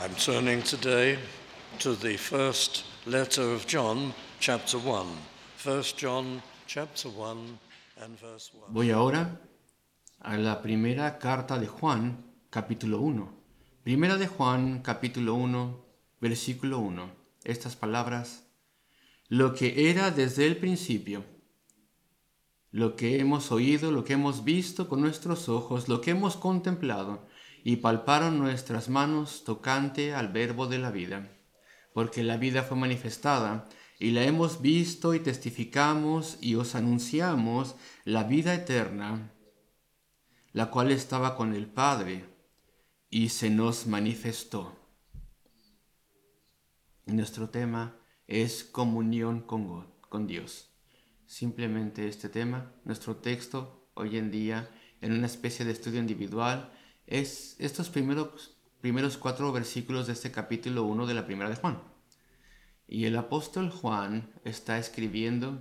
I'm turning today to the first letter of John, chapter 1. 1 John, chapter 1 and verse 1. Voy ahora a la primera carta de Juan, capítulo 1. Primera de Juan, capítulo 1, versículo 1. Estas palabras: lo que era desde el principio, lo que hemos oído, lo que hemos visto con nuestros ojos, lo que hemos contemplado, y palparon nuestras manos tocante al verbo de la vida. Porque la vida fue manifestada, y la hemos visto y testificamos y os anunciamos la vida eterna, la cual estaba con el Padre, y se nos manifestó. Nuestro tema es comunión con Dios. Simplemente este tema, nuestro texto hoy en día, en una especie de estudio individual, es estos primeros 4 versículos de este capítulo 1 de la primera de Juan. Y el apóstol Juan está escribiendo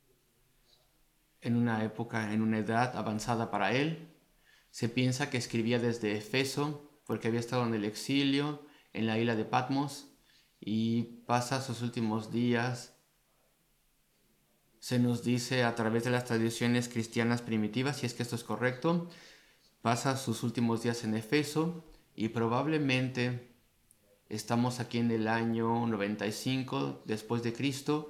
en una época, en una edad avanzada para él. Se piensa que escribía desde Efeso, porque había estado en el exilio, en la isla de Patmos, y pasa sus últimos días. Se nos dice a través de las tradiciones cristianas primitivas, si es que esto es correcto, pasa sus últimos días en Efeso, y probablemente estamos aquí en el año 95 después de Cristo,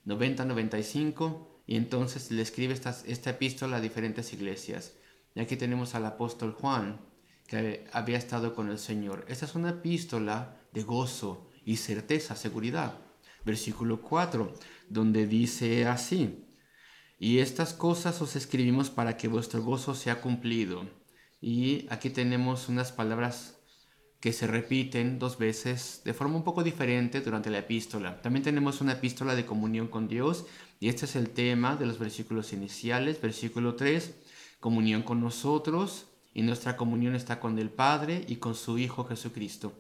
90-95, y entonces le escribe esta epístola a diferentes iglesias. Y aquí tenemos al apóstol Juan, que había estado con el Señor. Esta es una epístola de gozo y certeza, seguridad. Versículo 4, donde dice así: y estas cosas os escribimos para que vuestro gozo sea cumplido. Y aquí tenemos unas palabras que se repiten 2 veces de forma un poco diferente durante la epístola. También tenemos una epístola de comunión con Dios, y este es el tema de los versículos iniciales. Versículo 3, comunión con nosotros, y nuestra comunión está con el Padre y con su Hijo Jesucristo.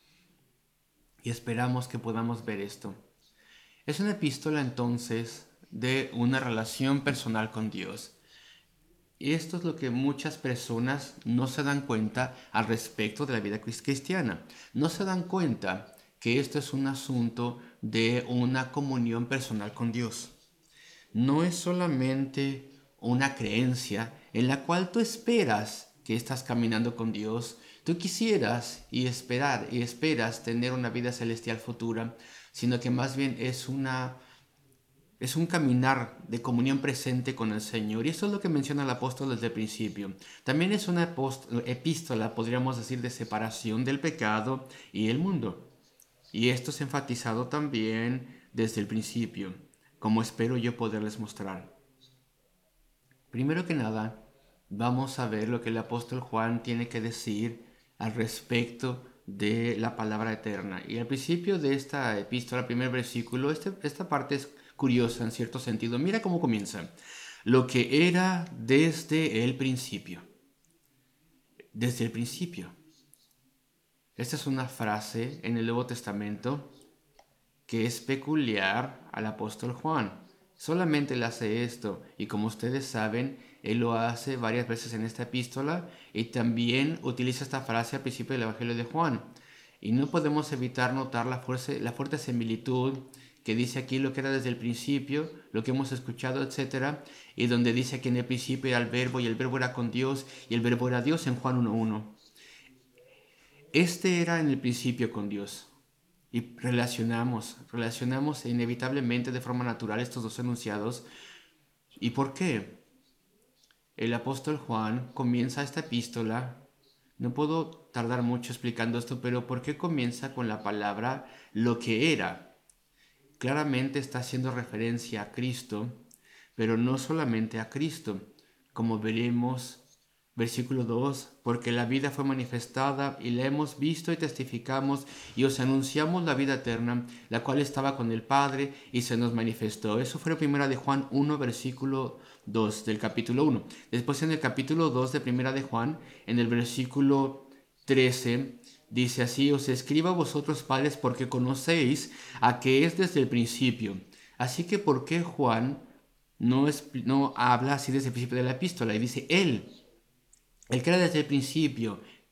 Y esperamos que podamos ver esto. Es una epístola entonces de una relación personal con Dios. Y esto es lo que muchas personas no se dan cuenta al respecto de la vida cristiana. No se dan cuenta que esto es un asunto de una comunión personal con Dios. No es solamente una creencia en la cual tú esperas que estás caminando con Dios. Tú quisieras y esperas tener una vida celestial futura, sino que más bien es un caminar de comunión presente con el Señor. Y eso es lo que menciona el apóstol desde el principio. También es una epístola, podríamos decir, de separación del pecado y el mundo. Y esto es enfatizado también desde el principio, como espero yo poderles mostrar. Primero que nada, vamos a ver lo que el apóstol Juan tiene que decir al respecto de la palabra eterna. Y al principio de esta epístola, primer versículo, esta parte es curiosa en cierto sentido. Mira cómo comienza. Lo que era desde el principio. Desde el principio. Esta es una frase en el Nuevo Testamento que es peculiar al apóstol Juan. Solamente él hace esto, y como ustedes saben, él lo hace varias veces en esta epístola, y también utiliza esta frase al principio del Evangelio de Juan. Y no podemos evitar notar la fuerte similitud que dice aquí lo que era desde el principio, lo que hemos escuchado, etc. Y donde dice que en el principio era el verbo, y el verbo era con Dios, y el verbo era Dios en Juan 1:1. Este era en el principio con Dios. Y relacionamos inevitablemente de forma natural estos dos enunciados. ¿Y por qué? El apóstol Juan comienza esta epístola. No puedo tardar mucho explicando esto, pero ¿por qué comienza con la palabra lo que era? Claramente está haciendo referencia a Cristo, pero no solamente a Cristo, como veremos. Versículo 2, porque la vida fue manifestada y la hemos visto y testificamos y os anunciamos la vida eterna, la cual estaba con el Padre y se nos manifestó. Eso fue primera de Juan 1, versículo 2 del capítulo 1. Después en el capítulo 2 de primera de Juan, en el versículo 13, dice así: os escribo a vosotros padres porque conocéis a que es desde el principio. Así que ¿por qué Juan no habla así desde el principio de la epístola? Y dice él. El que era desde el principio,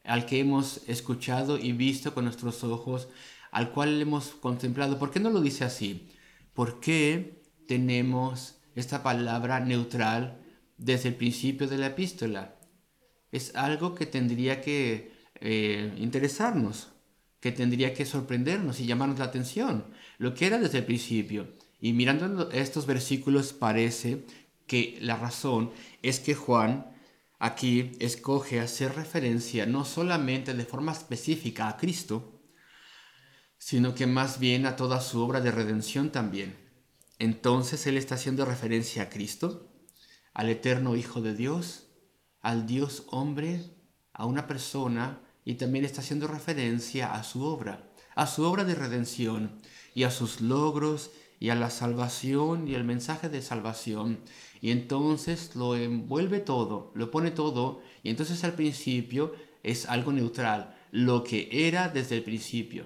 al que hemos escuchado y visto con nuestros ojos, al cual hemos contemplado. ¿Por qué no lo dice así? ¿Por qué tenemos esta palabra neutral desde el principio de la epístola? Es algo que tendría que interesarnos, que tendría que sorprendernos y llamarnos la atención, lo que era desde el principio. Y mirando estos versículos parece que la razón es que Juan aquí escoge hacer referencia no solamente de forma específica a Cristo, sino que más bien a toda su obra de redención también. Entonces él está haciendo referencia a Cristo, al eterno Hijo de Dios, al Dios hombre, a una persona, y también está haciendo referencia a su obra de redención y a sus logros y a la salvación y el mensaje de salvación. Y entonces lo envuelve todo, lo pone todo, y entonces al principio es algo neutral, lo que era desde el principio.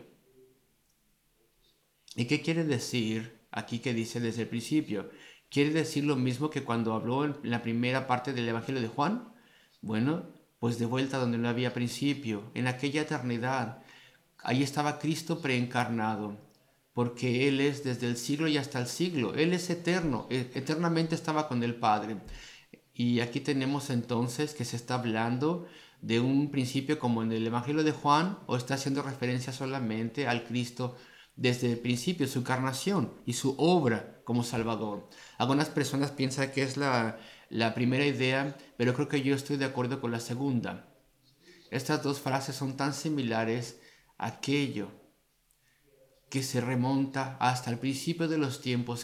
¿Y qué quiere decir aquí que dice desde el principio? ¿Quiere decir lo mismo que cuando habló en la primera parte del Evangelio de Juan? Bueno, pues de vuelta donde no había principio, en aquella eternidad. Ahí estaba Cristo preencarnado, porque Él es desde el siglo y hasta el siglo. Él es eterno, eternamente estaba con el Padre. Y aquí tenemos entonces que se está hablando de un principio como en el Evangelio de Juan, o está haciendo referencia solamente al Cristo desde el principio, su encarnación y su obra como Salvador. Algunas personas piensan que es la primera idea, pero creo que yo estoy de acuerdo con la segunda. Estas dos frases son tan similares a aquello que se remonta hasta el principio de los tiempos.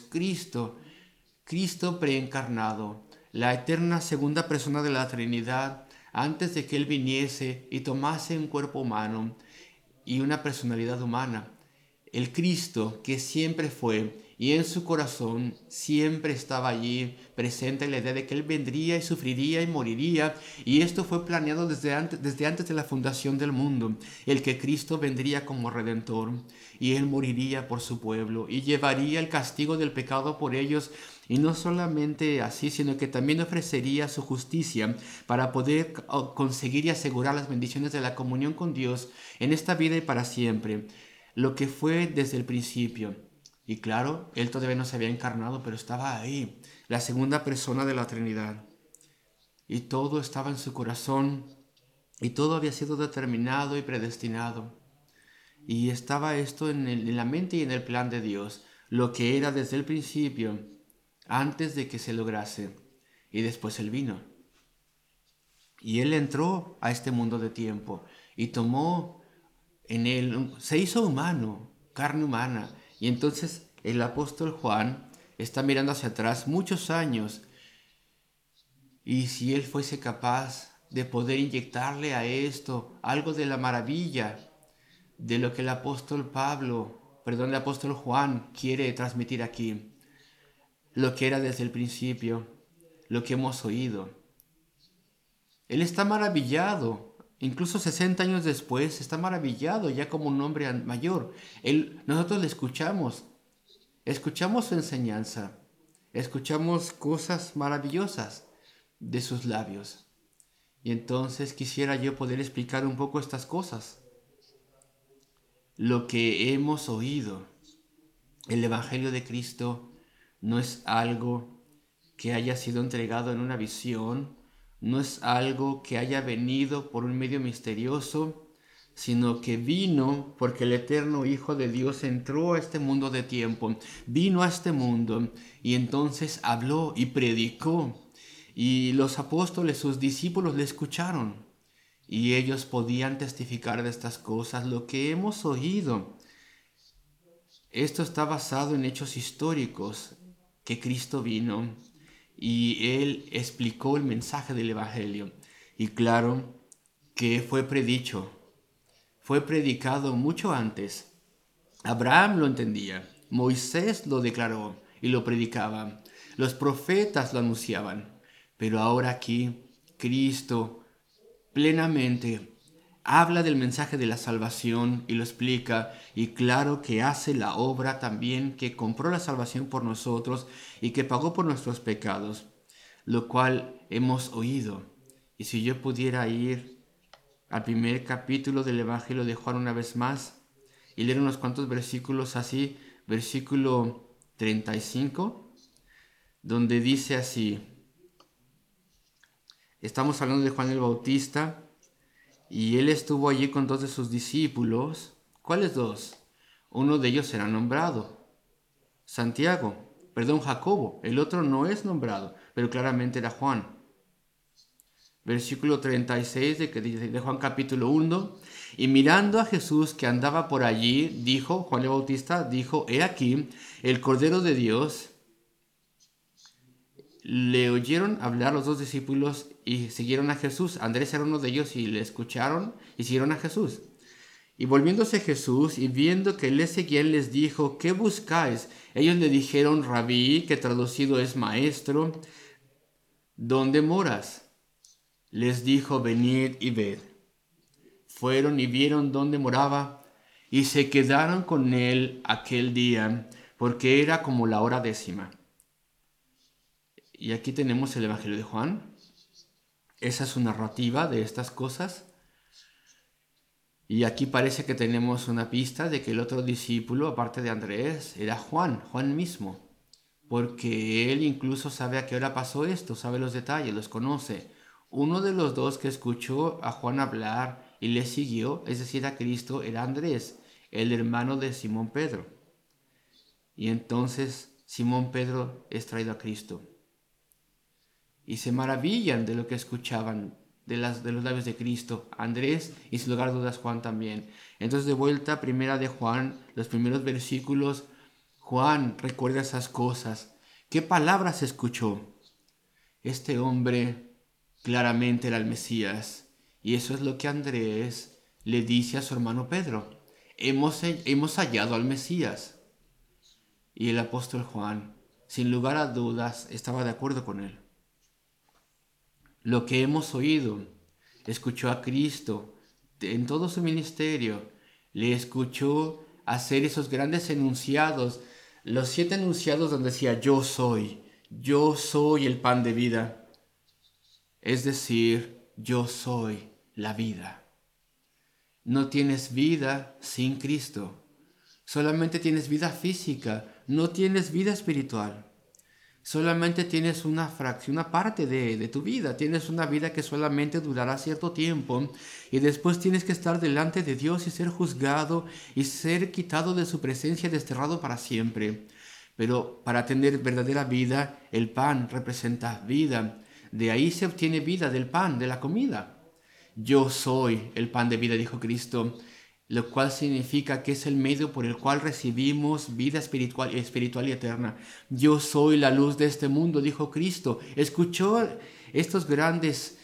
Cristo preencarnado, la eterna segunda persona de la Trinidad, antes de que Él viniese y tomase un cuerpo humano y una personalidad humana. El Cristo que siempre fue y en su corazón siempre estaba allí presente la idea de que Él vendría y sufriría y moriría, y esto fue planeado desde antes de la fundación del mundo, el que Cristo vendría como Redentor y Él moriría por su pueblo y llevaría el castigo del pecado por ellos, y no solamente así, sino que también ofrecería su justicia para poder conseguir y asegurar las bendiciones de la comunión con Dios en esta vida y para siempre, lo que fue desde el principio. Y claro, Él todavía no se había encarnado, pero estaba ahí, la segunda persona de la Trinidad. Y todo estaba en su corazón, y todo había sido determinado y predestinado. Y estaba esto en la mente y en el plan de Dios, lo que era desde el principio, antes de que se lograse. Y después Él vino. Y Él entró a este mundo de tiempo y tomó en Él, se hizo humano, carne humana. Y entonces el apóstol Juan está mirando hacia atrás muchos años, y si él fuese capaz de poder inyectarle a esto algo de la maravilla de lo que el apóstol Juan quiere transmitir aquí, lo que era desde el principio, lo que hemos oído. Él está maravillado, incluso 60 años después, está maravillado ya como un hombre mayor. Nosotros le escuchamos su enseñanza, escuchamos cosas maravillosas de sus labios. Y entonces quisiera yo poder explicar un poco estas cosas. Lo que hemos oído, el Evangelio de Cristo, no es algo que haya sido entregado en una visión, no es algo que haya venido por un medio misterioso, sino que vino porque el eterno Hijo de Dios entró a este mundo de tiempo, vino a este mundo y entonces habló y predicó, y los apóstoles, sus discípulos, le escucharon, y ellos podían testificar de estas cosas, lo que hemos oído. Esto está basado en hechos históricos, que Cristo vino y Él explicó el mensaje del Evangelio. Y claro que fue predicado mucho antes. Abraham lo entendía, Moisés lo declaró y lo predicaba, los profetas lo anunciaban, pero ahora aquí Cristo plenamente habla del mensaje de la salvación y lo explica, y claro que hace la obra también, que compró la salvación por nosotros y que pagó por nuestros pecados, lo cual hemos oído. Y si yo pudiera ir al primer capítulo del Evangelio de Juan una vez más y leer unos cuantos versículos así, versículo 35, donde dice así, estamos hablando de Juan el Bautista, y él estuvo allí con 2 de sus discípulos. ¿Cuáles 2? Uno de ellos será nombrado, Jacobo. El otro no es nombrado, pero claramente era Juan. Versículo 36 de Juan capítulo 1. Y mirando a Jesús que andaba por allí, dijo, Juan el Bautista dijo, he aquí el Cordero de Dios. Le oyeron hablar los 2 discípulos y siguieron a Jesús. Andrés era uno de ellos y le escucharon y siguieron a Jesús. Y volviéndose Jesús y viendo que les seguían, les dijo, ¿qué buscáis? Ellos le dijeron, Rabí, que traducido es maestro, ¿dónde moras? Les dijo, venid y ved. Fueron y vieron dónde moraba y se quedaron con él aquel día, porque era como la hora 10:00. Y aquí tenemos el Evangelio de Juan. Esa es su narrativa de estas cosas. Y aquí parece que tenemos una pista de que el otro discípulo, aparte de Andrés, era Juan mismo. Porque él incluso sabe a qué hora pasó esto, sabe los detalles, los conoce. Uno de los 2 que escuchó a Juan hablar y le siguió, es decir, a Cristo, era Andrés, el hermano de Simón Pedro. Y entonces Simón Pedro es traído a Cristo. Y se maravillan de lo que escuchaban de los labios de Cristo, Andrés y sin lugar a dudas Juan también. Entonces de vuelta, primera de Juan, los primeros versículos, Juan recuerda esas cosas. ¿Qué palabras escuchó? Este hombre claramente era el Mesías, y eso es lo que Andrés le dice a su hermano Pedro. Hemos hallado al Mesías. Y el apóstol Juan, sin lugar a dudas, estaba de acuerdo con él. Lo que hemos oído, escuchó a Cristo en todo su ministerio, le escuchó hacer esos grandes enunciados, los 7 enunciados donde decía yo soy el pan de vida, es decir, yo soy la vida. No tienes vida sin Cristo, solamente tienes vida física, no tienes vida espiritual. Solamente tienes una fracción, una parte de tu vida. Tienes una vida que solamente durará cierto tiempo y después tienes que estar delante de Dios y ser juzgado y ser quitado de su presencia y desterrado para siempre. Pero para tener verdadera vida, el pan representa vida. De ahí se obtiene vida, del pan, de la comida. Yo soy el pan de vida, dijo Cristo, lo cual significa que es el medio por el cual recibimos vida espiritual y eterna. Yo soy la luz de este mundo, dijo Cristo. Escuchó estas grandes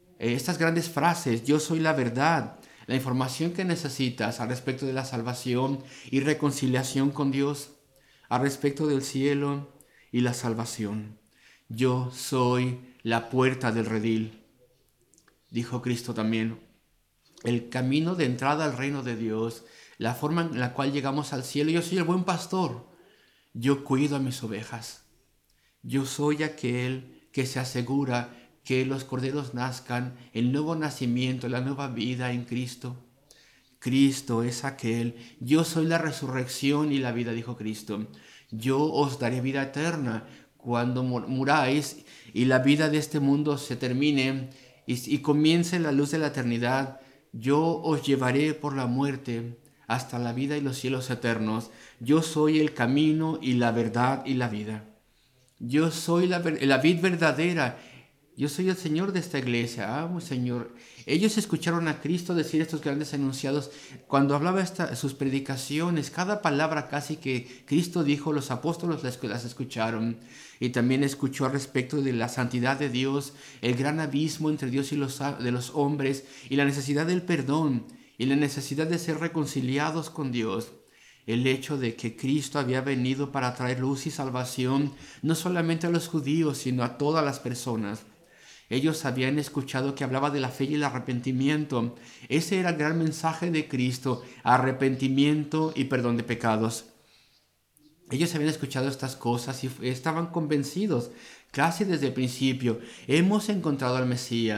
frases, yo soy la verdad, la información que necesitas al respecto de la salvación y reconciliación con Dios, al respecto del cielo y la salvación. Yo soy la puerta del redil, dijo Cristo también. El camino de entrada al reino de Dios, la forma en la cual llegamos al cielo. Yo soy el buen pastor. Yo cuido a mis ovejas. Yo soy aquel que se asegura que los corderos nazcan, el nuevo nacimiento, la nueva vida en Cristo. Cristo es aquel. Yo soy la resurrección y la vida, dijo Cristo. Yo os daré vida eterna cuando muráis y la vida de este mundo se termine y comience la luz de la eternidad. Yo os llevaré por la muerte hasta la vida y los cielos eternos. Yo soy el camino y la verdad y la vida. Yo soy la vid verdadera. Yo soy el Señor de esta iglesia. Amo, Señor. Ellos escucharon a Cristo decir estos grandes enunciados. Cuando hablaba sus predicaciones, cada palabra casi que Cristo dijo, los apóstoles las escucharon. Y también escuchó al respecto de la santidad de Dios, el gran abismo entre Dios y de los hombres, y la necesidad del perdón, y la necesidad de ser reconciliados con Dios. El hecho de que Cristo había venido para traer luz y salvación, no solamente a los judíos, sino a todas las personas. Ellos habían escuchado que hablaba de la fe y el arrepentimiento. Ese era el gran mensaje de Cristo, arrepentimiento y perdón de pecados. Ellos habían escuchado estas cosas y estaban convencidos, casi desde el principio. Hemos encontrado al Mesías.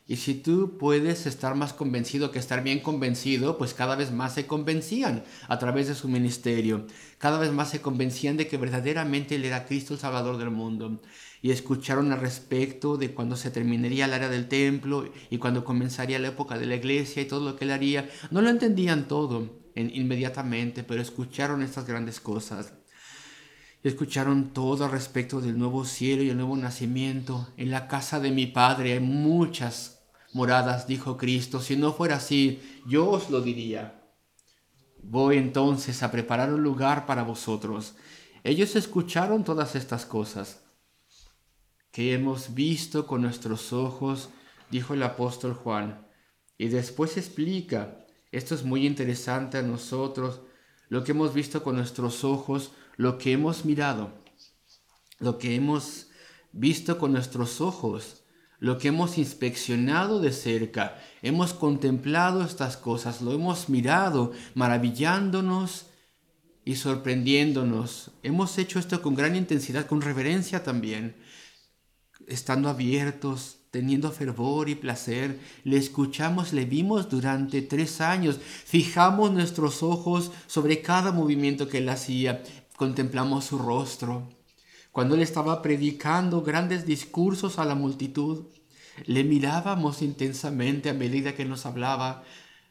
Y si tú puedes estar más convencido que estar bien convencido, pues cada vez más se convencían a través de su ministerio. Cada vez más se convencían de que verdaderamente Él era Cristo el Salvador del mundo. Y escucharon al respecto de cuando se terminaría el área del templo y cuando comenzaría la época de la iglesia y todo lo que Él haría. No lo entendían todo inmediatamente, pero escucharon estas grandes cosas. Escucharon todo al respecto del nuevo cielo y el nuevo nacimiento. En la casa de mi Padre hay muchas moradas, dijo Cristo. Si no fuera así, yo os lo diría. Voy entonces a preparar un lugar para vosotros. Ellos escucharon todas estas cosas que hemos visto con nuestros ojos, dijo el apóstol Juan. Y después explica, esto es muy interesante a nosotros, lo que hemos visto con nuestros ojos, lo que hemos mirado, lo que hemos visto con nuestros ojos, lo que hemos inspeccionado de cerca, hemos contemplado estas cosas, lo hemos mirado, maravillándonos y sorprendiéndonos. Hemos hecho esto con gran intensidad, con reverencia también, estando abiertos, teniendo fervor y placer. Le escuchamos, le vimos durante 3 años, fijamos nuestros ojos sobre cada movimiento que Él hacía, contemplamos su rostro. Cuando Él estaba predicando grandes discursos a la multitud, le mirábamos intensamente a medida que nos hablaba.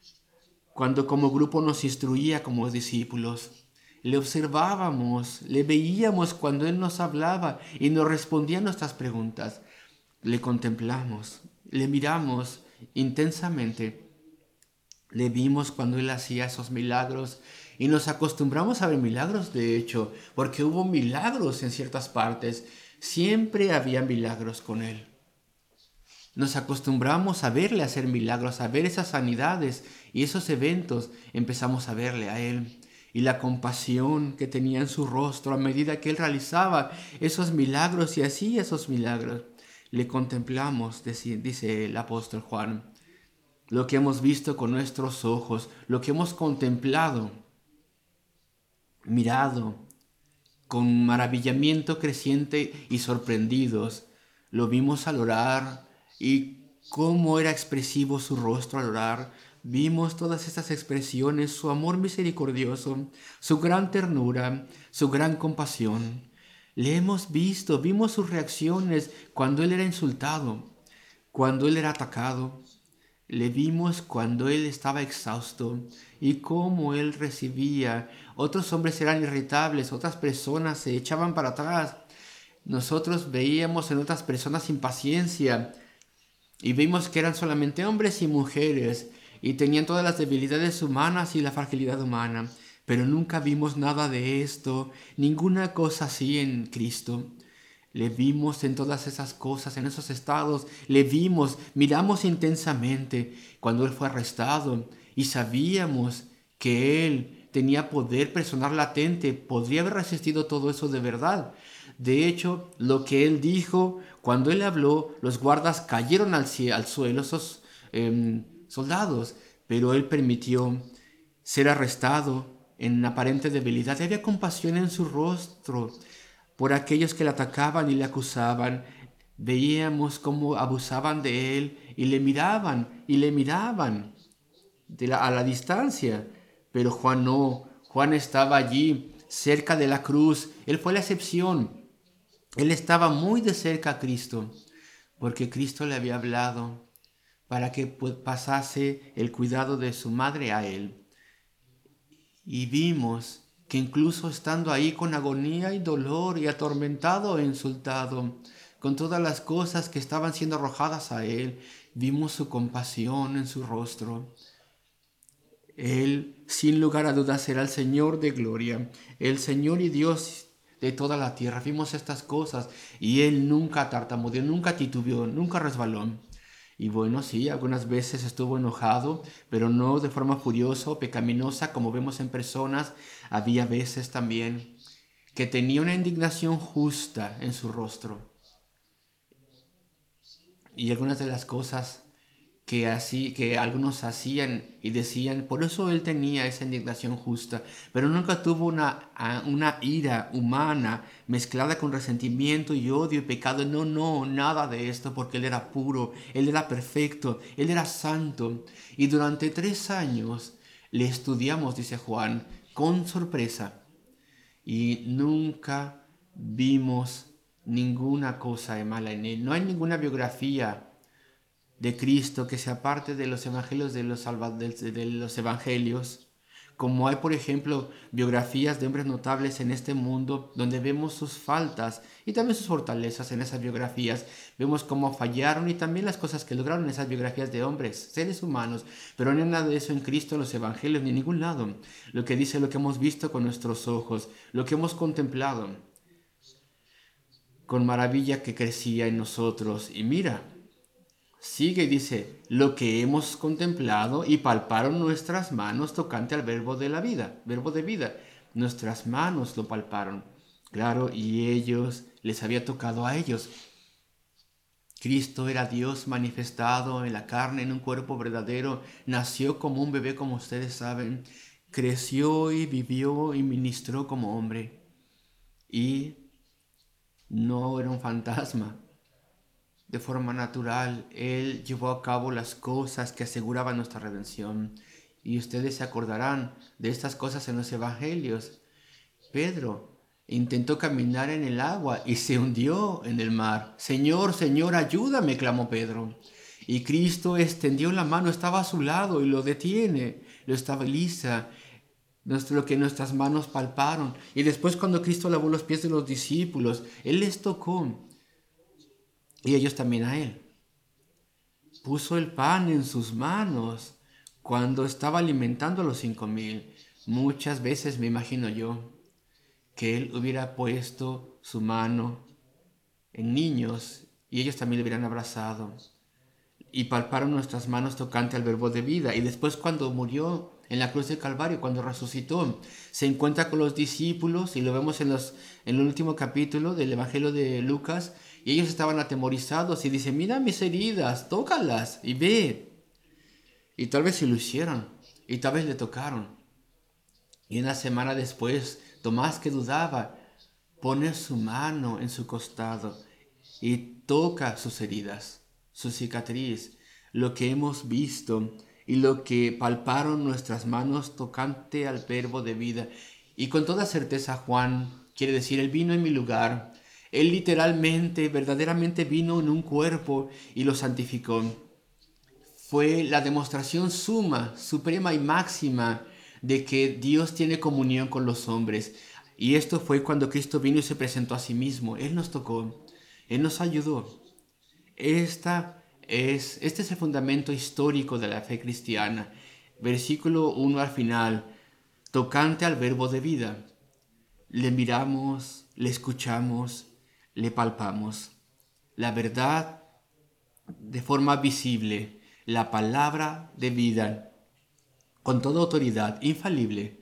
Cuando como grupo nos instruía como discípulos, le observábamos, le veíamos cuando Él nos hablaba y nos respondía a nuestras preguntas. Le contemplamos, le miramos intensamente. Le vimos cuando Él hacía esos milagros y nos acostumbramos a ver milagros, de hecho, porque hubo milagros en ciertas partes. Siempre había milagros con Él. Nos acostumbramos a verle hacer milagros, a ver esas sanidades y esos eventos. Empezamos a verle a Él y la compasión que tenía en su rostro a medida que Él realizaba esos milagros y hacía esos milagros. Le contemplamos, dice el apóstol Juan, lo que hemos visto con nuestros ojos, lo que hemos contemplado, mirado, con maravillamiento creciente y sorprendidos. Lo vimos al orar y cómo era expresivo su rostro al orar. Vimos todas estas expresiones, su amor misericordioso, su gran ternura, su gran compasión. Le hemos visto, vimos sus reacciones cuando Él era insultado, cuando Él era atacado. Le vimos cuando Él estaba exhausto y cómo Él recibía. Otros hombres eran irritables, otras personas se echaban para atrás. Nosotros veíamos en otras personas impaciencia y vimos que eran solamente hombres y mujeres y tenían todas las debilidades humanas y la fragilidad humana. Pero nunca vimos nada de esto, ninguna cosa así en Cristo. Le vimos en todas esas cosas, en esos estados, le vimos, miramos intensamente cuando Él fue arrestado y sabíamos que Él tenía poder personal latente, podría haber resistido todo eso de verdad. De hecho, lo que Él dijo, cuando Él habló, los guardas cayeron al suelo, esos soldados, pero Él permitió ser arrestado en aparente debilidad. Había compasión en su rostro por aquellos que le atacaban y le acusaban. Veíamos cómo abusaban de Él y le miraban a la distancia. Pero Juan no, Juan estaba allí cerca de la cruz. Él fue la excepción. Él estaba muy de cerca a Cristo porque Cristo le había hablado para que pasase el cuidado de su madre a Él. Y vimos que incluso estando ahí con agonía y dolor y atormentado e insultado, con todas las cosas que estaban siendo arrojadas a Él, vimos su compasión en su rostro. Él, sin lugar a dudas, era el Señor de gloria, el Señor y Dios de toda la tierra. Vimos estas cosas y Él nunca tartamudeó, nunca titubeó, nunca resbaló. Y bueno, sí, algunas veces estuvo enojado, pero no de forma furiosa o pecaminosa como vemos en personas. Había veces también que tenía una indignación justa en su rostro. Y algunas de las cosas que algunos hacían y decían, por eso él tenía esa indignación justa, pero nunca tuvo una ira humana mezclada con resentimiento y odio y pecado. No, nada de esto, porque él era puro, él era perfecto, él era santo. Y durante 3 años le estudiamos, dice Juan, con sorpresa, y nunca vimos ninguna cosa de mala en él. No hay ninguna biografía de Cristo que se aparte de los evangelios de los evangelios, como hay, por ejemplo, biografías de hombres notables en este mundo donde vemos sus faltas y también sus fortalezas en esas biografías. Vemos cómo fallaron y también las cosas que lograron en esas biografías de hombres, seres humanos, pero no hay nada de eso en Cristo, en los evangelios, ni en ningún lado. Lo que dice, lo que hemos visto con nuestros ojos, lo que hemos contemplado con maravilla que crecía en nosotros. Y mira, sigue y dice, lo que hemos contemplado y palparon nuestras manos tocante al verbo de la vida, verbo de vida. Nuestras manos lo palparon. Claro, y ellos, les había tocado a ellos. Cristo era Dios manifestado en la carne, en un cuerpo verdadero. Nació como un bebé, como ustedes saben. Creció y vivió y ministró como hombre. Y no era un fantasma. De forma natural, Él llevó a cabo las cosas que aseguraban nuestra redención. Y ustedes se acordarán de estas cosas en los evangelios. Pedro intentó caminar en el agua y se hundió en el mar. Señor, Señor, ayúdame, clamó Pedro. Y Cristo extendió la mano, estaba a su lado y lo detiene, lo estabiliza, lo que nuestras manos palparon. Y después, cuando Cristo lavó los pies de los discípulos, Él les tocó. Y ellos también a Él. Puso el pan en sus manos cuando estaba alimentando a los 5,000. Muchas veces me imagino yo que Él hubiera puesto su mano en niños y ellos también le hubieran abrazado. Y palparon nuestras manos tocante al verbo de vida. Y después, cuando murió en la cruz del Calvario, cuando resucitó, se encuentra con los discípulos y lo vemos en el último capítulo del Evangelio de Lucas. Y ellos estaban atemorizados y dice, mira mis heridas, tócalas y ve. Y tal vez se lo hicieron y tal vez le tocaron. Y una semana después, Tomás, que dudaba, pone su mano en su costado y toca sus heridas, su cicatriz, lo que hemos visto y lo que palparon nuestras manos tocante al verbo de vida. Y con toda certeza Juan quiere decir, Él vino en mi lugar. Él literalmente, verdaderamente vino en un cuerpo y lo santificó. Fue la demostración suma, suprema y máxima de que Dios tiene comunión con los hombres. Y esto fue cuando Cristo vino y se presentó a sí mismo. Él nos tocó, Él nos ayudó. Este es el fundamento histórico de la fe cristiana. Versículo 1 al final, tocante al verbo de vida. Le miramos, le escuchamos, le palpamos. La verdad de forma visible, la palabra de vida, con toda autoridad, infalible.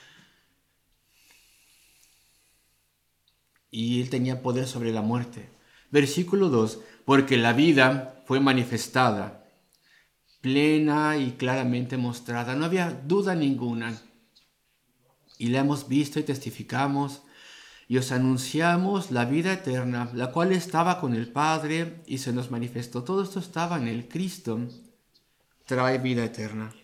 Y Él tenía poder sobre la muerte. Versículo 2, porque la vida fue manifestada, plena y claramente mostrada. No había duda ninguna. Y la hemos visto y testificamos y os anunciamos la vida eterna, la cual estaba con el Padre y se nos manifestó. Todo esto estaba en el Cristo. Trae vida eterna.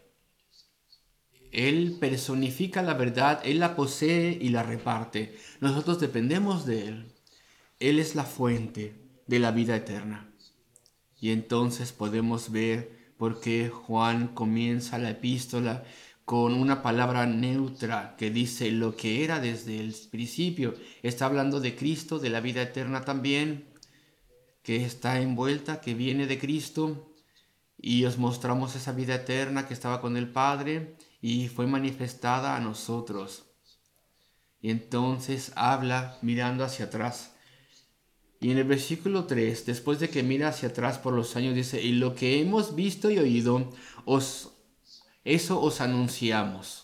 Él personifica la verdad, Él la posee y la reparte. Nosotros dependemos de Él. Él es la fuente de la vida eterna. Y entonces podemos ver por qué Juan comienza la epístola con una palabra neutra que dice lo que era desde el principio. Está hablando de Cristo, de la vida eterna también, que está envuelta, que viene de Cristo. Y os mostramos esa vida eterna que estaba con el Padre y fue manifestada a nosotros. Y entonces habla mirando hacia atrás. Y en el versículo 3, después de que mira hacia atrás por los años, dice, y lo que hemos visto y oído, eso os anunciamos.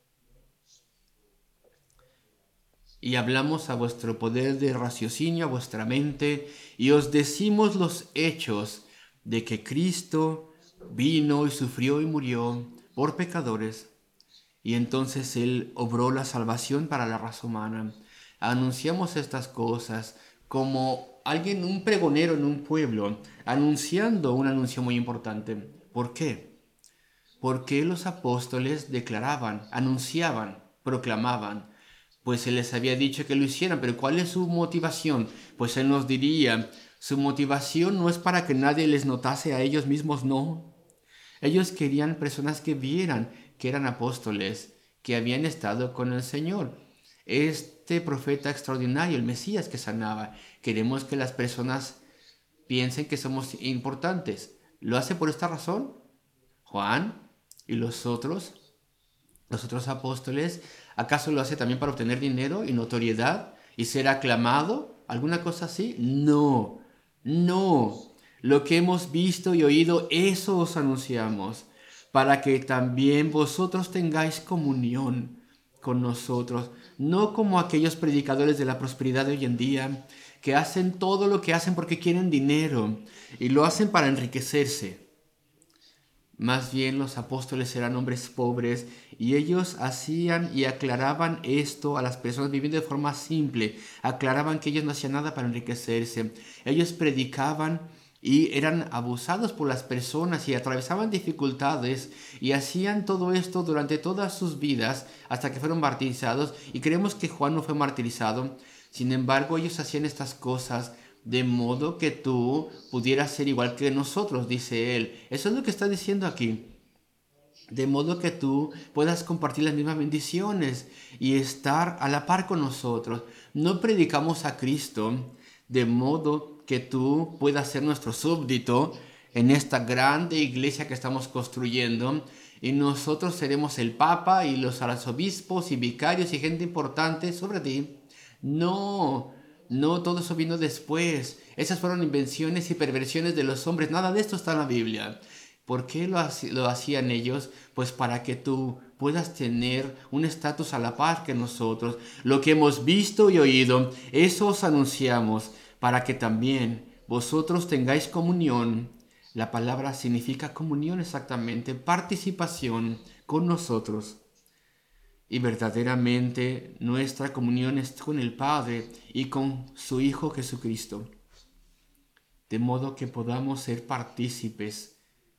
Y hablamos a vuestro poder de raciocinio, a vuestra mente, y os decimos los hechos de que Cristo vino y sufrió y murió por pecadores. Y entonces Él obró la salvación para la raza humana. Anunciamos estas cosas como alguien, un pregonero en un pueblo, anunciando un anuncio muy importante. ¿Por qué? Porque los apóstoles declaraban, anunciaban, proclamaban. Pues Él les había dicho que lo hicieran, pero ¿cuál es su motivación? Pues Él nos diría, su motivación no es para que nadie les notase a ellos mismos, no. Ellos querían personas que vieran que eran apóstoles, que habían estado con el Señor. Este profeta extraordinario, el Mesías que sanaba, queremos que las personas piensen que somos importantes. ¿Lo hace por esta razón? Juan y los otros apóstoles, ¿acaso lo hace también para obtener dinero y notoriedad y ser aclamado? ¿Alguna cosa así? No, no. Lo que hemos visto y oído, eso os anunciamos, para que también vosotros tengáis comunión con nosotros, no como aquellos predicadores de la prosperidad de hoy en día, que hacen todo lo que hacen porque quieren dinero y lo hacen para enriquecerse. Más bien los apóstoles eran hombres pobres y ellos hacían y aclaraban esto a las personas viviendo de forma simple. Aclaraban que ellos no hacían nada para enriquecerse. Ellos predicaban y eran abusados por las personas y atravesaban dificultades y hacían todo esto durante todas sus vidas hasta que fueron martirizados. Y creemos que Juan no fue martirizado. Sin embargo, ellos hacían estas cosas de modo que tú pudieras ser igual que nosotros, dice él. Eso es lo que está diciendo aquí. De modo que tú puedas compartir las mismas bendiciones y estar a la par con nosotros. No predicamos a Cristo de modo que tú puedas ser nuestro súbdito en esta grande iglesia que estamos construyendo y nosotros seremos el Papa y los arzobispos y vicarios y gente importante sobre ti. No, no, todo eso vino después. Esas fueron invenciones y perversiones de los hombres. Nada de esto está en la Biblia. ¿Por qué lo hacían ellos? Pues para que tú puedas tener un estatus a la par que nosotros. Lo que hemos visto y oído, eso os anunciamos, para que también vosotros tengáis comunión. La palabra significa comunión exactamente, participación con nosotros. Y verdaderamente nuestra comunión es con el Padre y con su Hijo Jesucristo. De modo que podamos ser partícipes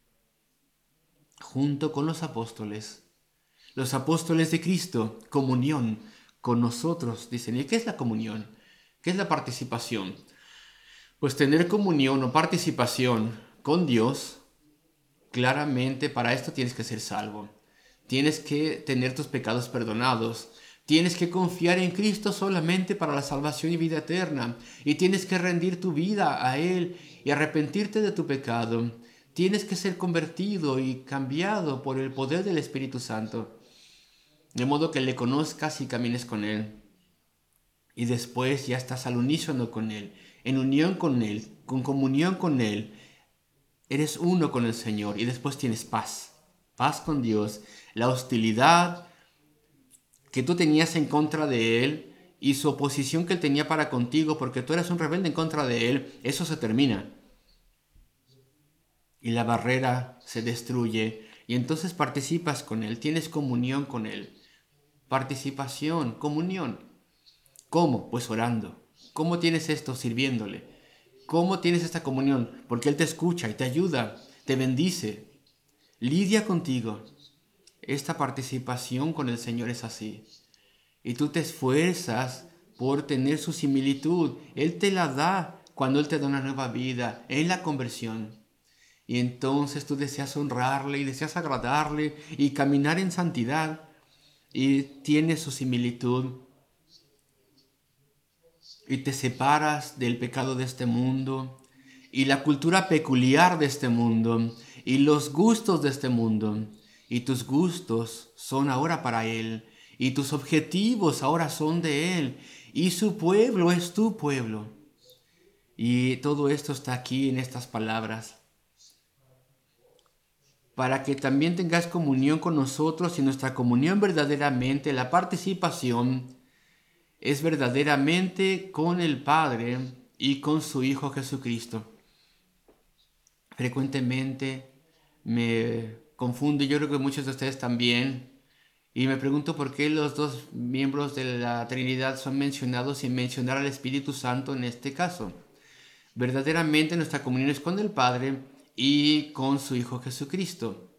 junto con los apóstoles de Cristo, comunión con nosotros. Dicen, ¿y qué es la comunión? ¿Qué es la participación? Pues tener comunión o participación con Dios, claramente para esto tienes que ser salvo. Tienes que tener tus pecados perdonados. Tienes que confiar en Cristo solamente para la salvación y vida eterna. Y tienes que rendir tu vida a Él y arrepentirte de tu pecado. Tienes que ser convertido y cambiado por el poder del Espíritu Santo. De modo que le conozcas y camines con Él. Y después ya estás al unísono con Él, en unión con Él, con comunión con Él. Eres uno con el Señor y después tienes paz. Paz con Dios. La hostilidad que tú tenías en contra de Él y su oposición que Él tenía para contigo porque tú eras un rebelde en contra de Él, eso se termina. Y la barrera se destruye y entonces participas con Él, tienes comunión con Él. Participación, comunión. ¿Cómo? Pues orando. ¿Cómo tienes esto? Sirviéndole. ¿Cómo tienes esta comunión? Porque Él te escucha y te ayuda, te bendice, lidia contigo. Esta participación con el Señor es así. Y tú te esfuerzas por tener su similitud. Él te la da cuando Él te da una nueva vida en la conversión. Y entonces tú deseas honrarle y deseas agradarle y caminar en santidad. Y tienes su similitud. Y te separas del pecado de este mundo y la cultura peculiar de este mundo y los gustos de este mundo. Y tus gustos son ahora para Él y tus objetivos ahora son de Él y su pueblo es tu pueblo. Y todo esto está aquí en estas palabras para que también tengas comunión con nosotros y nuestra comunión verdaderamente, la participación es verdaderamente con el Padre y con su Hijo Jesucristo. Frecuentemente me confunde, yo creo que muchos de ustedes también, y me pregunto por qué los dos miembros de la Trinidad son mencionados sin mencionar al Espíritu Santo en este caso. Verdaderamente nuestra comunión es con el Padre y con su Hijo Jesucristo.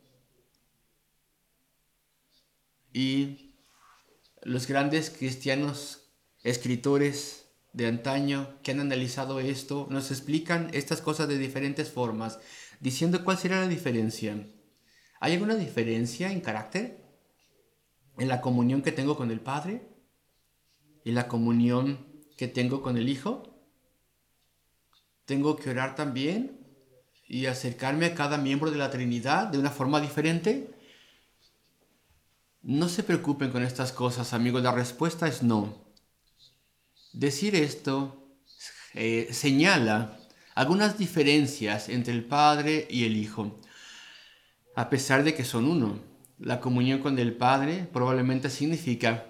Y los grandes cristianos escritores de antaño que han analizado esto nos explican estas cosas de diferentes formas, diciendo cuál será la diferencia. ¿Hay alguna diferencia en carácter? ¿En la comunión que tengo con el Padre? ¿Y la comunión que tengo con el Hijo? ¿Tengo que orar también y acercarme a cada miembro de la Trinidad de una forma diferente? No se preocupen con estas cosas, amigos. La respuesta es no. Decir esto señala algunas diferencias entre el Padre y el Hijo, a pesar de que son uno. La comunión con el Padre probablemente significa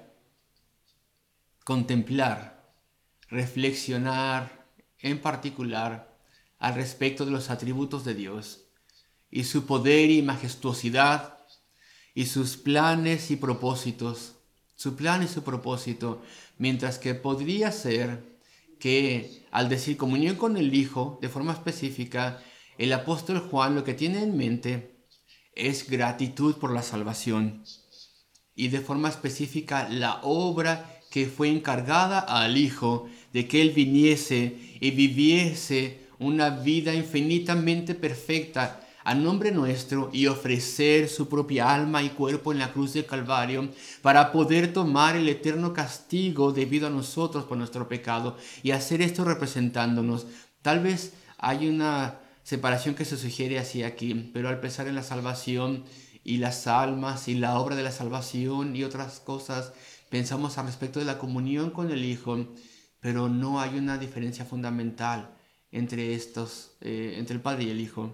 contemplar, reflexionar en particular al respecto de los atributos de Dios y su poder y majestuosidad y sus planes y propósitos, su plan y su propósito, mientras que podría ser que al decir comunión con el Hijo de forma específica, el apóstol Juan lo que tiene en mente es gratitud por la salvación y de forma específica la obra que fue encargada al Hijo de que Él viniese y viviese una vida infinitamente perfecta a nombre nuestro y ofrecer su propia alma y cuerpo en la cruz del Calvario para poder tomar el eterno castigo debido a nosotros por nuestro pecado y hacer esto representándonos. Tal vez hay una separación que se sugiere así aquí, pero al pensar en la salvación y las almas y la obra de la salvación y otras cosas, pensamos al respecto de la comunión con el Hijo, pero no hay una diferencia fundamental entre estos, entre el Padre y el Hijo.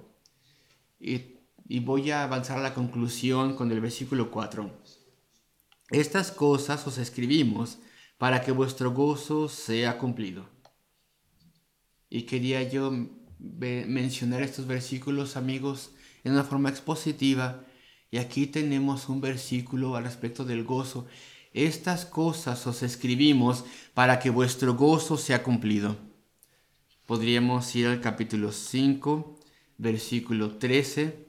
Y voy a avanzar a la conclusión con el versículo 4. Estas cosas os escribimos para que vuestro gozo sea cumplido. Y quería yo mencionar estos versículos, amigos, en una forma expositiva. Y aquí tenemos un versículo al respecto del gozo. Estas cosas os escribimos para que vuestro gozo sea cumplido. Podríamos ir al capítulo 5, versículo 13,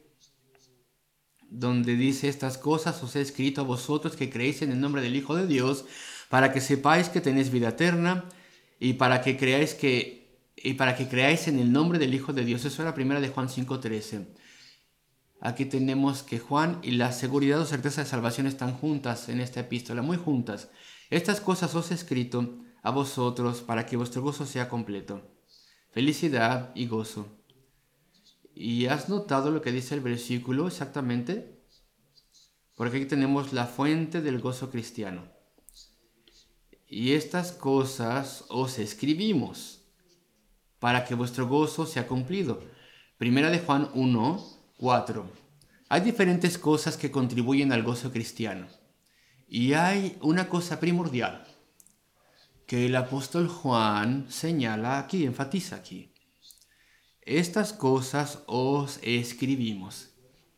donde dice: estas cosas os he escrito a vosotros que creéis en el nombre del Hijo de Dios, para que sepáis que tenéis vida eterna y para que creáis en el nombre del Hijo de Dios. Eso era primera de Juan 5:13. Aquí tenemos que Juan y la seguridad o certeza de salvación están juntas en esta epístola, muy juntas. Estas cosas os he escrito a vosotros para que vuestro gozo sea completo. Felicidad y gozo. ¿Y has notado lo que dice el versículo exactamente? Porque aquí tenemos la fuente del gozo cristiano. Y estas cosas os escribimos para que vuestro gozo sea cumplido. Primera de Juan 1:4. Hay diferentes cosas que contribuyen al gozo cristiano. Y hay una cosa primordial que el apóstol Juan señala aquí, enfatiza aquí. Estas cosas os escribimos.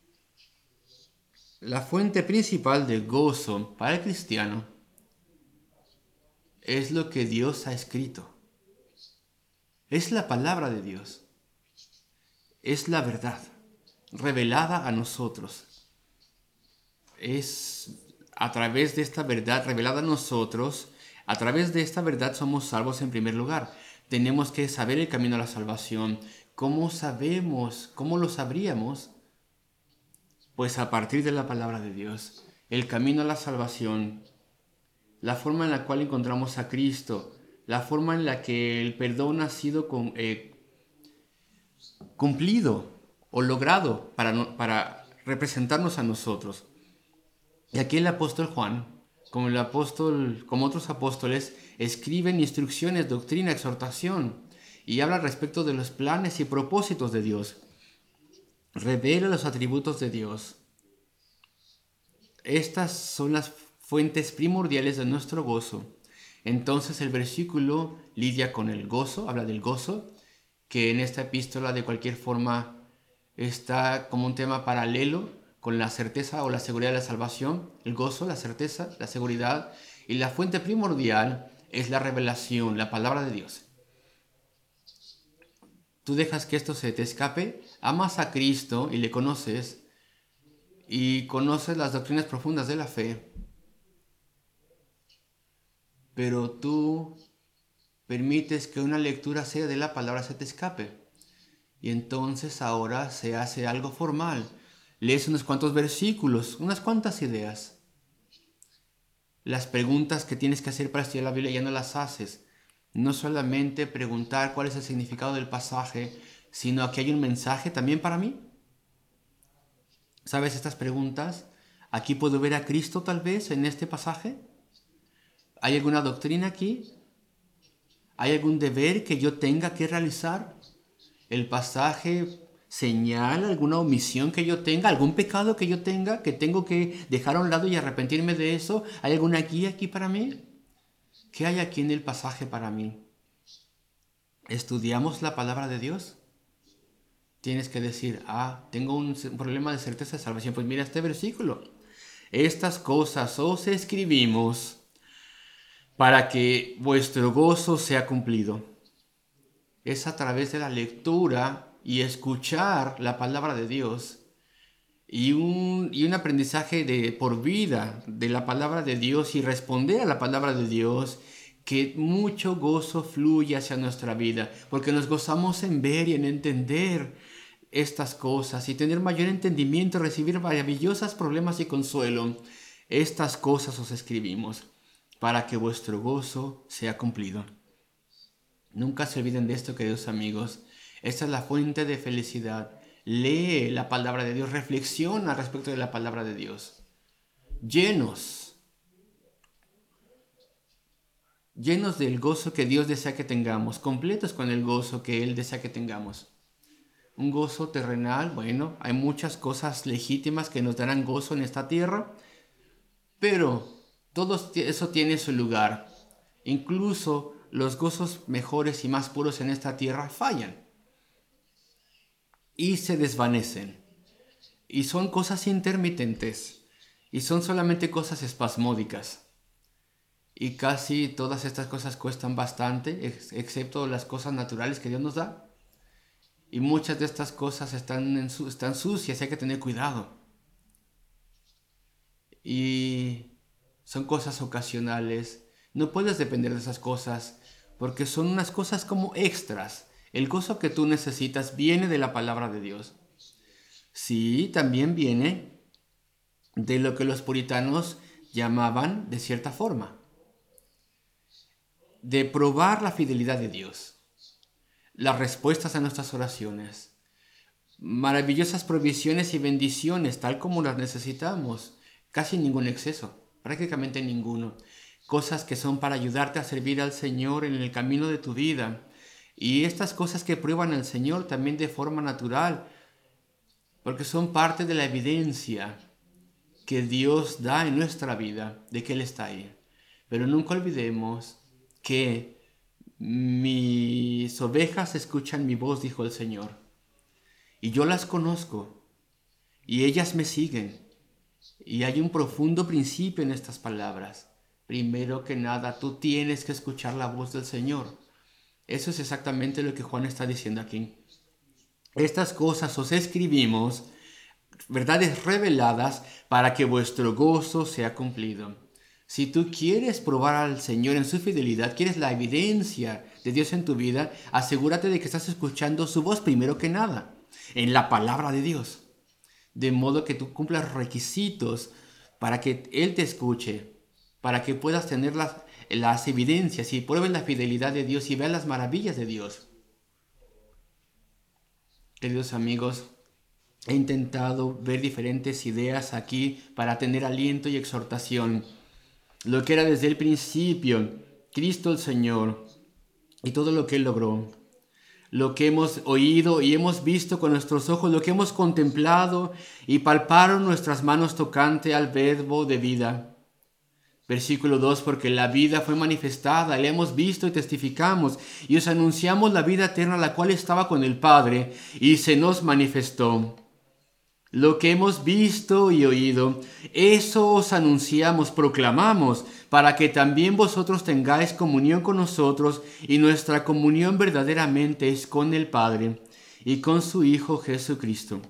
La fuente principal de gozo para el cristiano es lo que Dios ha escrito. Es la palabra de Dios. Es la verdad revelada a nosotros. Es a través de esta verdad revelada a nosotros, a través de esta verdad somos salvos en primer lugar. Tenemos que saber el camino a la salvación. ¿Cómo sabemos? ¿Cómo lo sabríamos? Pues a partir de la palabra de Dios. El camino a la salvación, la forma en la cual encontramos a Cristo, la forma en la que el perdón ha sido cumplido o logrado para representarnos a nosotros. Y aquí el apóstol Juan, como otros apóstoles, escriben instrucciones, doctrina, exhortación y habla respecto de los planes y propósitos de Dios. Revela los atributos de Dios. Estas son las fuentes primordiales de nuestro gozo. Entonces el versículo lidia con el gozo, habla del gozo, que en esta epístola de cualquier forma está como un tema paralelo con la certeza o la seguridad de la salvación, el gozo, la certeza, la seguridad, y la fuente primordial es la revelación, la palabra de Dios. Tú dejas que esto se te escape, amas a Cristo y le conoces, y conoces las doctrinas profundas de la fe, pero tú permites que una lectura sea de la palabra se te escape. Y entonces ahora se hace algo formal. Lees unos cuantos versículos, unas cuantas ideas. Las preguntas que tienes que hacer para estudiar la Biblia ya no las haces. No solamente preguntar cuál es el significado del pasaje, sino aquí hay un mensaje también para mí. ¿Sabes estas preguntas? ¿Aquí puedo ver a Cristo tal vez en este pasaje? ¿Hay alguna doctrina aquí? ¿Hay algún deber que yo tenga que realizar? ¿El pasaje señala alguna omisión que yo tenga? ¿Algún pecado que yo tenga que tengo que dejar a un lado y arrepentirme de eso? ¿Hay alguna guía aquí para mí? ¿Qué hay aquí en el pasaje para mí? ¿Estudiamos la palabra de Dios? Tienes que decir, tengo un problema de certeza de salvación. Pues mira este versículo. Estas cosas os escribimos para que vuestro gozo sea cumplido. Es a través de la lectura y escuchar la palabra de Dios y un aprendizaje de por vida de la palabra de Dios y responder a la palabra de Dios que mucho gozo fluye hacia nuestra vida, porque nos gozamos en ver y en entender estas cosas y tener mayor entendimiento, recibir maravillosas problemas y consuelo. Estas cosas os escribimos para que vuestro gozo sea cumplido. Nunca se olviden de esto, queridos amigos. Esta es la fuente de felicidad. Lee la palabra de Dios, reflexiona respecto de la palabra de Dios. Llenos del gozo que Dios desea que tengamos, completos con el gozo que Él desea que tengamos. Un gozo terrenal, bueno, hay muchas cosas legítimas que nos darán gozo en esta tierra, pero todo eso tiene su lugar. Incluso los gozos mejores y más puros en esta tierra fallan y se desvanecen. Y son cosas intermitentes y son solamente cosas espasmódicas. Y casi todas estas cosas cuestan bastante, excepto las cosas naturales que Dios nos da. Y muchas de estas cosas están sucias y hay que tener cuidado. Y son cosas ocasionales. No puedes depender de esas cosas porque son unas cosas como extras. El gozo que tú necesitas viene de la palabra de Dios. Sí, también viene de lo que los puritanos llamaban de cierta forma, de probar la fidelidad de Dios, las respuestas a nuestras oraciones, maravillosas provisiones y bendiciones tal como las necesitamos, casi ningún exceso, prácticamente ninguno. Cosas que son para ayudarte a servir al Señor en el camino de tu vida. Y estas cosas que prueban al Señor también de forma natural, porque son parte de la evidencia que Dios da en nuestra vida, de que Él está ahí. Pero nunca olvidemos que mis ovejas escuchan mi voz, dijo el Señor, y yo las conozco, y ellas me siguen. Y hay un profundo principio en estas palabras. Primero que nada, tú tienes que escuchar la voz del Señor. Eso es exactamente lo que Juan está diciendo aquí. Estas cosas os escribimos, verdades reveladas, para que vuestro gozo sea cumplido. Si tú quieres probar al Señor en su fidelidad, quieres la evidencia de Dios en tu vida, asegúrate de que estás escuchando su voz primero que nada, en la palabra de Dios. De modo que tú cumplas requisitos para que Él te escuche, para que puedas tener las evidencias y pruebes la fidelidad de Dios y veas las maravillas de Dios. Queridos amigos, he intentado ver diferentes ideas aquí para tener aliento y exhortación. Lo que era desde el principio, Cristo el Señor, y todo lo que Él logró. Lo que hemos oído y hemos visto con nuestros ojos, lo que hemos contemplado y palparon nuestras manos tocante al verbo de vida. Versículo 2, porque la vida fue manifestada, la hemos visto y testificamos, y os anunciamos la vida eterna, la cual estaba con el Padre, y se nos manifestó. Lo que hemos visto y oído, eso os anunciamos, proclamamos, para que también vosotros tengáis comunión con nosotros, y nuestra comunión verdaderamente es con el Padre y con su Hijo Jesucristo.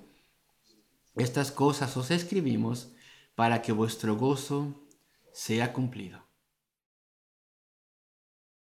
Estas cosas os escribimos para que vuestro gozo sea cumplido.